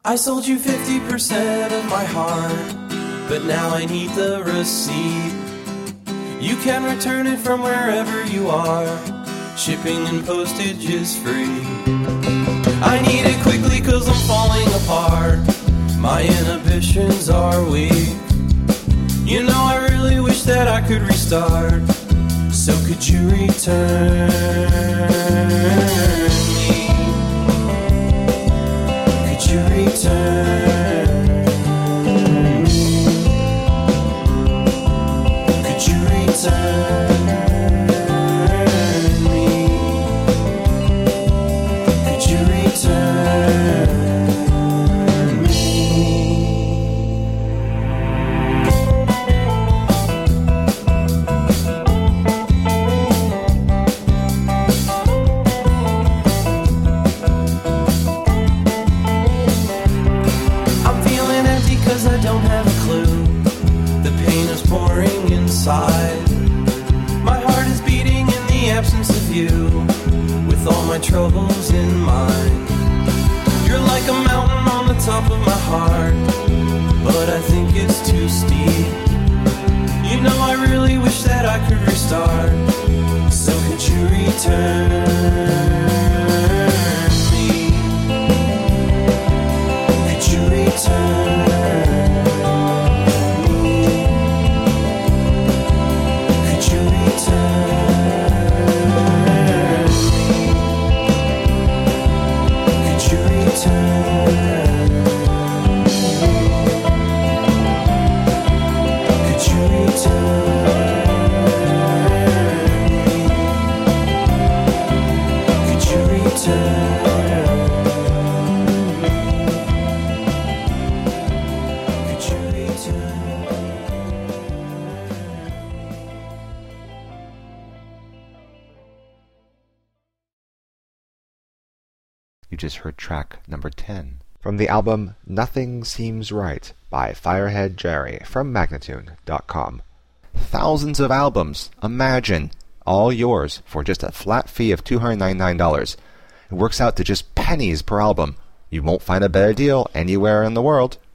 I sold you 50% of my heart, but now I need the receipt. You can return it from wherever you are. Shipping and postage is free. I need it quickly 'cause I'm falling apart. My inhibitions are weak. You know, I really wish that I could restart. So could you return me? Could you return me? Could you return me? Could you return me? I'm feeling empty 'cause I don't have a clue. The pain is pouring inside. My heart is beating in the absence of you, with all my troubles in mind. You're like a mountain on the top of my heart, but I think it's too steep. You know, I really wish that I could restart. So could you return me? Could you return me? Could you return me? Could you return me? Could you return me? Could you return me? Could you return? You just heard track number 10 from the album Nothing Seems Right by Firehead Jerry from Magnatune.com. Thousands of albums, imagine, all yours for just a flat fee of $299. It works out to just pennies per album. You won't find a better deal anywhere in the world.